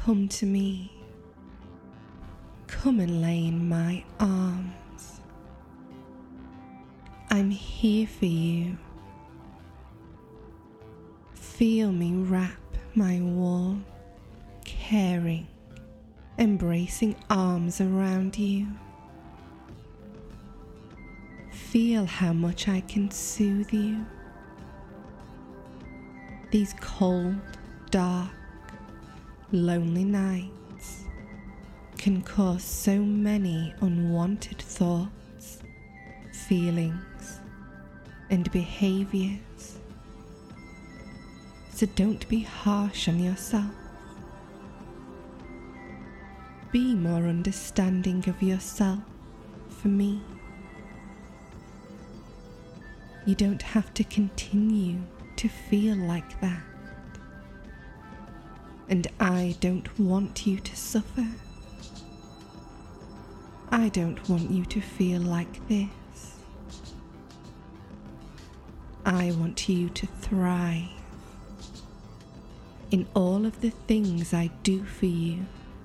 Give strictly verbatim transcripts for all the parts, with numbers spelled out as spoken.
come to me. Come and lay in my arms. I'm here for you. Feel me wrap my warm, caring, embracing arms around you. Feel how much I can soothe you. These cold, dark, lonely nights can cause so many unwanted thoughts, feelings, and behaviors. So don't be harsh on yourself. Be more understanding of yourself for me. You don't have to continue to feel like that. And I don't want you to suffer. I don't want you to feel like this. I want you to thrive. In all of the things I do for you,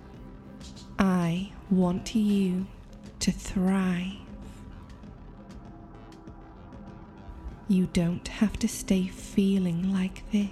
I want you to thrive. You don't have to stay feeling like this,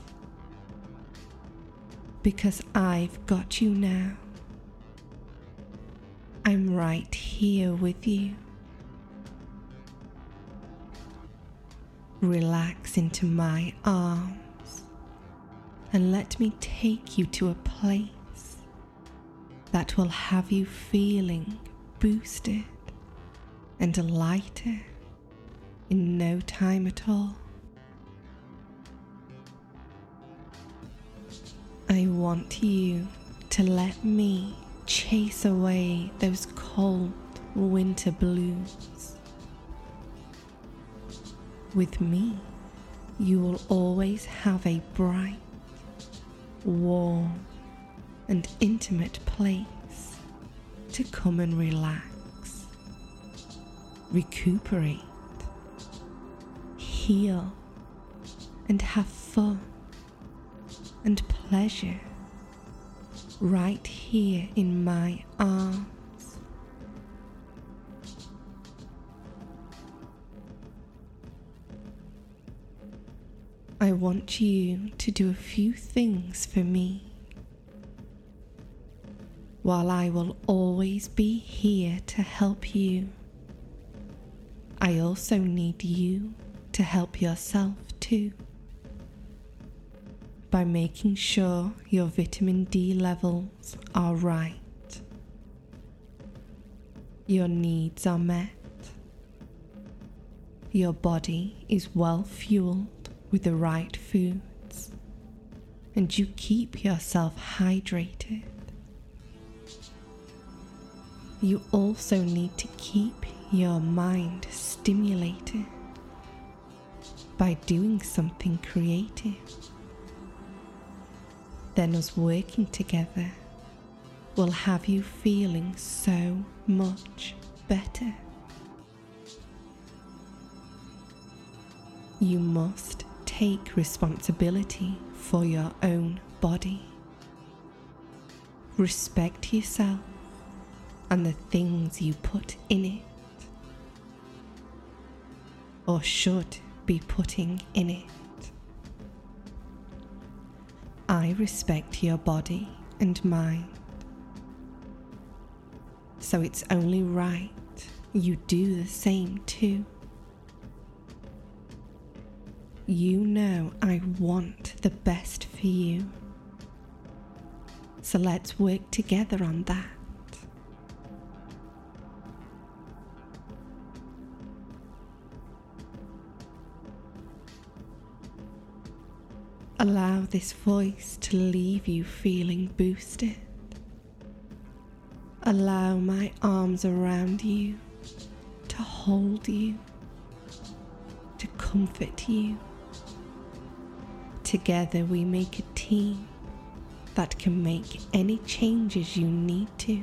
because I've got you now. I'm right here with you. Relax into my arms and let me take you to a place that will have you feeling boosted and lighter in no time at all. I want you to let me chase away those cold winter blues. With me, you will always have a bright, warm, and intimate place to come and relax, recuperate, heal, and have fun and pleasure right here in my arms. I want you to do a few things for me. While I will always be here to help you, I also need you to help yourself too, by making sure your vitamin D levels are right, your needs are met, your body is well fueled with the right foods, and you keep yourself hydrated. You also need to keep your mind stimulated by doing something creative. Then us working together will have you feeling so much better. You must take responsibility for your own body. Respect yourself and the things you put in it, or should be putting in it. I respect your body and mind, so it's only right you do the same too. You know I want the best for you, so let's work together on that. Allow this voice to leave you feeling boosted. Allow my arms around you to hold you, to comfort you. Together we make a team that can make any changes you need to.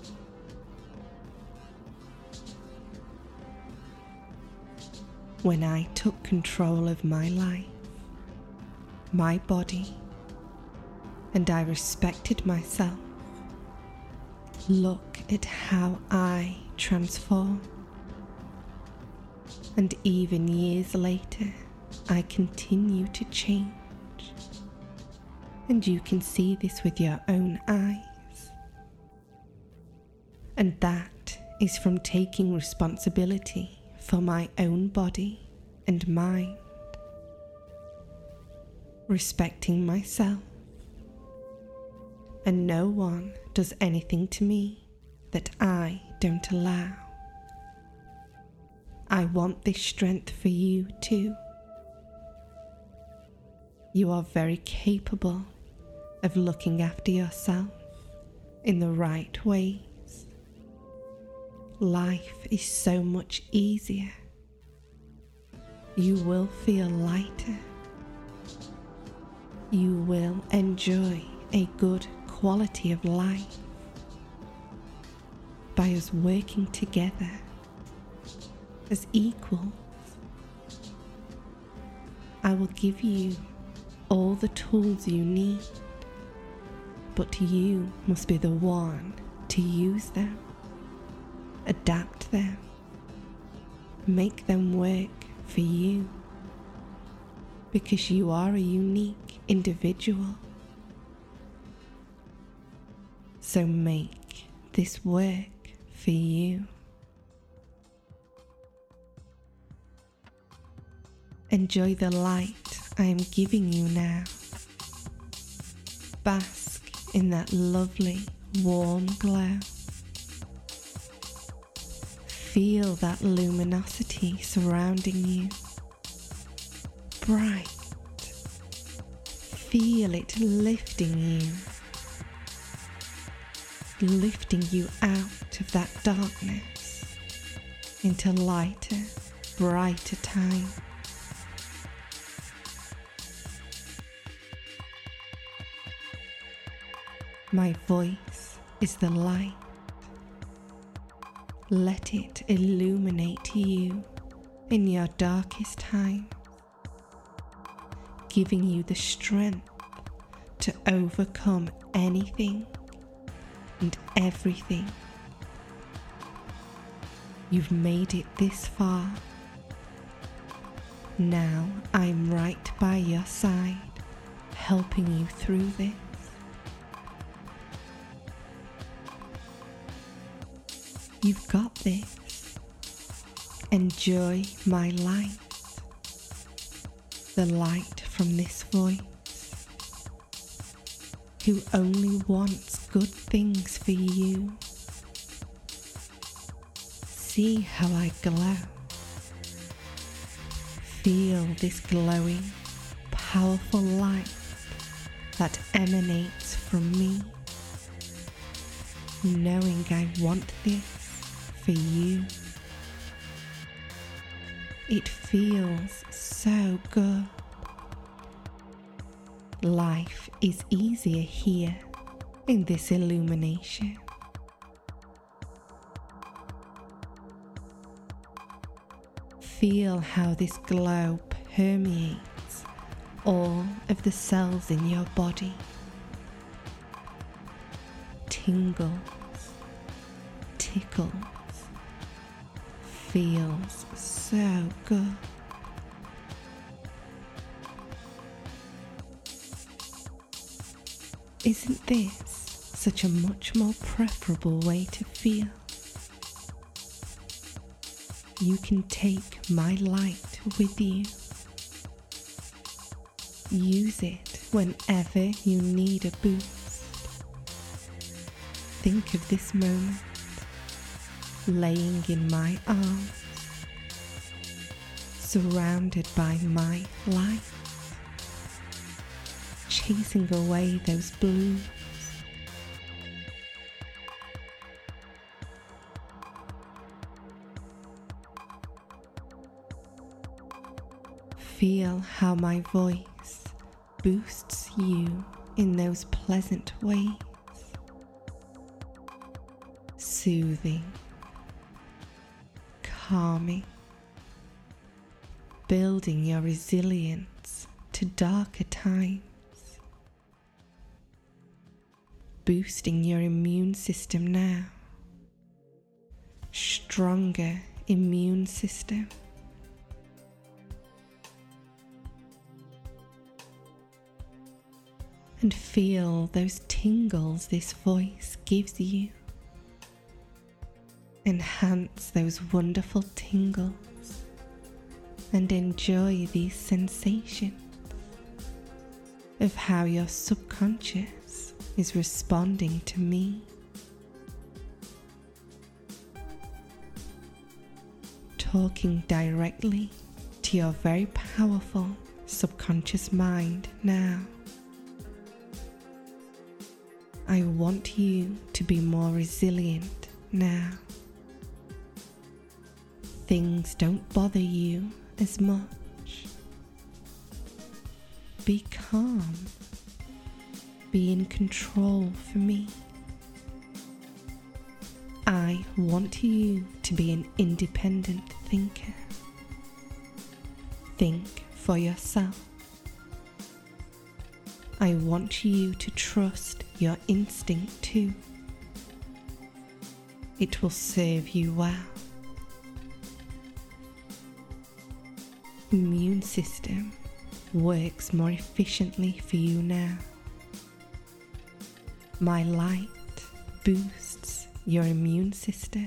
When I took control of my life, my body, and I respected myself. Look at how I transform. And even years later, I continue to change. And you can see this with your own eyes. And that is from taking responsibility for my own body and mind. Respecting myself. And no one does anything to me that I don't allow. I want this strength for you too. You are very capable of looking after yourself in the right ways. Life is so much easier. You will feel lighter. You will enjoy a good quality of life by us working together as equals. I will give you all the tools you need, but you must be the one to use them, adapt them, make them work for you, because you are a unique individual. So make this work for you. Enjoy the light I am giving you now. Bask in that lovely, warm glow. Feel that luminosity surrounding you. Bright. Feel it lifting you. Lifting you out of that darkness into lighter, brighter time. My voice is the light. Let it illuminate you in your darkest times, giving you the strength to overcome anything and everything. You've made it this far. Now I'm right by your side, helping you through this. You've got this. Enjoy my light. The light from this voice, who only wants good things for you. See how I glow. Feel this glowing, powerful light that emanates from me, knowing I want this for you. It feels so good. Life is easier here in this illumination. Feel how this glow permeates all of the cells in your body. Tingles, tickles, feels so good. Isn't this such a much more preferable way to feel? You can take my light with you. Use it whenever you need a boost. Think of this moment, laying in my arms, surrounded by my light, chasing away those blues. Feel how my voice boosts you in those pleasant ways, soothing, calming, building your resilience to darker times. boosting your immune system now. Stronger immune system. And feel those tingles this voice gives you. Enhance those wonderful tingles and enjoy these sensations of how your subconscious is responding to me. Talking directly to your very powerful subconscious mind now. I want you to be more resilient now. Things don't bother you as much. Be calm. Be in control for me. I want you to be an independent thinker. Think for yourself. I want you to trust your instinct too. It will serve you well. Immune system works more efficiently for you now. My light boosts your immune system.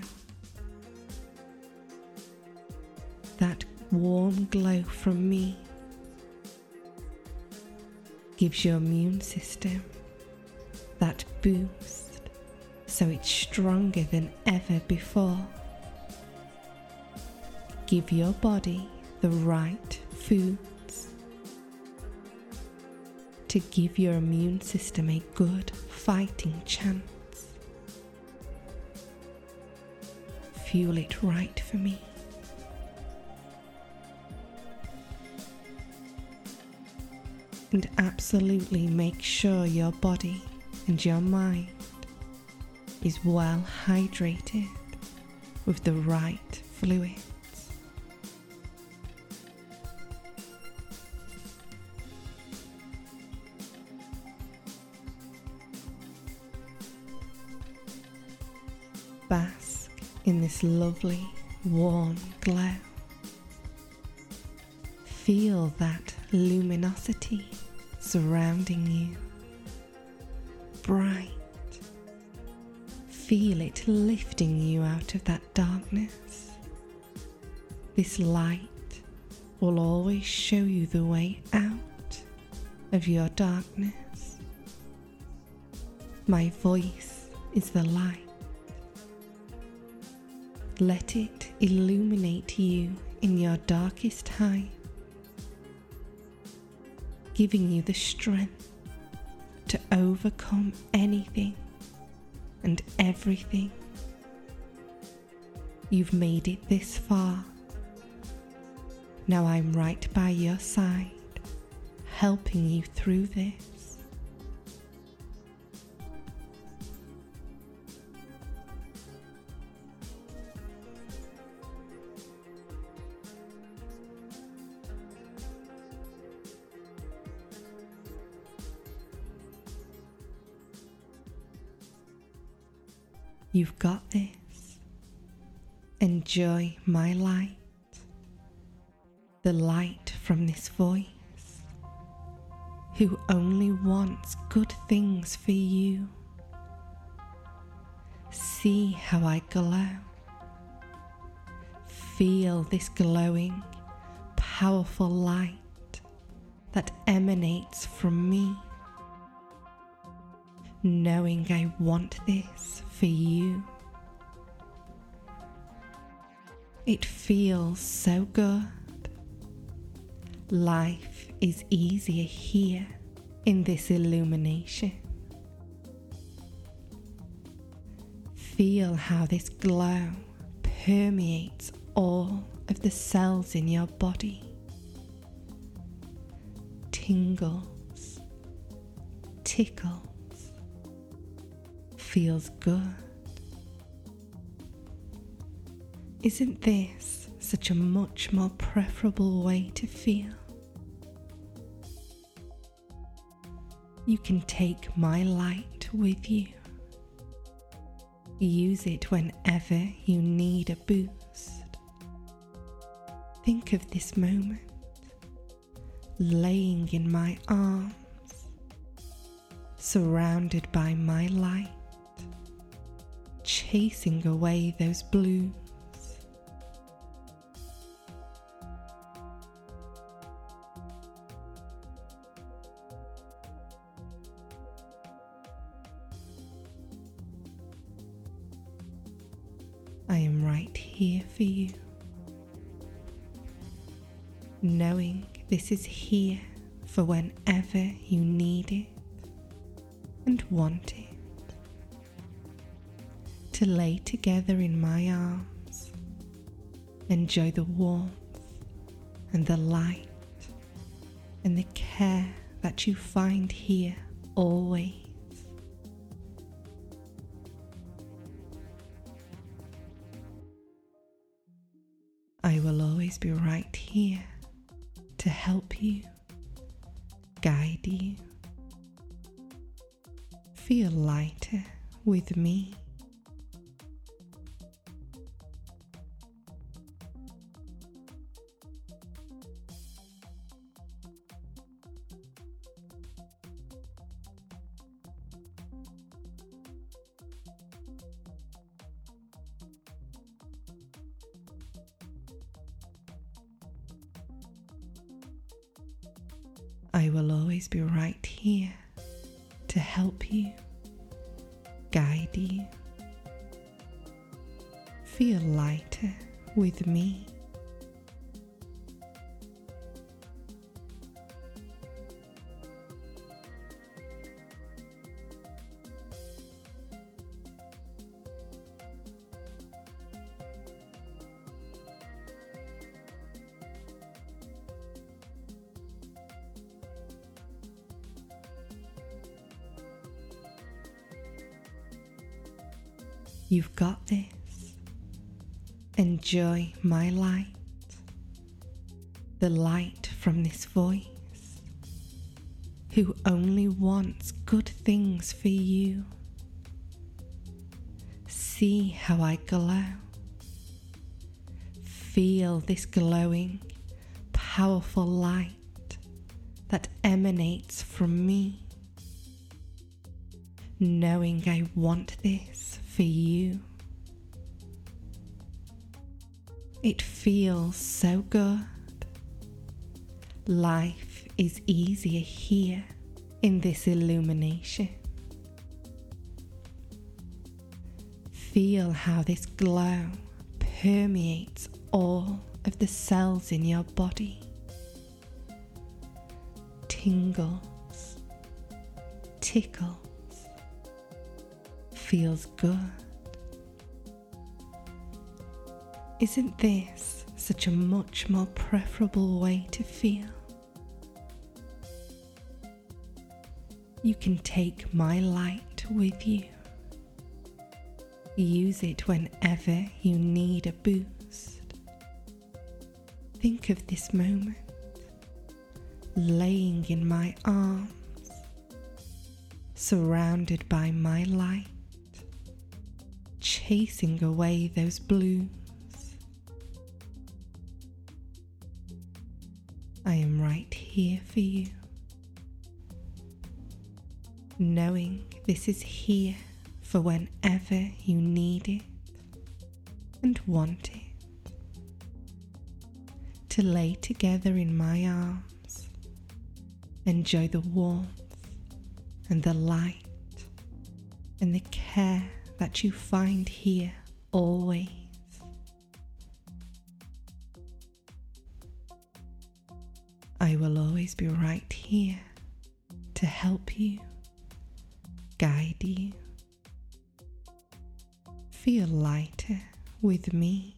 That warm glow from me gives your immune system that boost so it's stronger than ever before. Give your body the right foods to give your immune system a good fighting chance. Fuel it right for me. And absolutely make sure your body and your mind is well hydrated with the right fluids. Bask in this lovely warm glow. Feel that luminosity surrounding you. Bright. Feel it lifting you out of that darkness. This light will always show you the way out of your darkness. My voice is the light. Let it illuminate you in your darkest time, giving you the strength to overcome anything and everything. You've made it this far. Now I'm right by your side, helping you through this. You've got this. Enjoy my light, the light from this voice, who only wants good things for you. See how I glow. Feel this glowing, powerful light that emanates from me. Knowing I want this for you. It feels so good. Life is easier here in this illumination. Feel how this glow permeates all of the cells in your body. Tingles, tickles. Feels good. Isn't this such a much more preferable way to feel? You can take my light light with you. Use it whenever you need a boost. Think of this moment, laying in my arms, surrounded by my light, chasing away those blues. I am right here for you, knowing this is here for whenever you need it and want it. To lay together in my arms, enjoy the warmth and the light and the care that you find here always. I will always be right here to help you, guide you. Feel lighter with me. I will always be right here to help you, guide you. Feel lighter with me. You've got this. Enjoy my light, the light from this voice, who only wants good things for you. See how I glow. Feel this glowing, powerful light that emanates from me, knowing I want this for you. It feels so good. Life is easier here in this illumination. Feel how this glow permeates all of the cells in your body. Tingles, tickles, feels good. Isn't this such a much more preferable way to feel? You can take my light with you. Use it whenever you need a boost. Think of this moment, laying in my arms, surrounded by my light, chasing away those blues. I am right here for you, knowing this is here for whenever you need it and want it. To lay together in my arms, enjoy the warmth and the light and the care that you find here always. I will always be right here to help you, guide you. Feel lighter with me.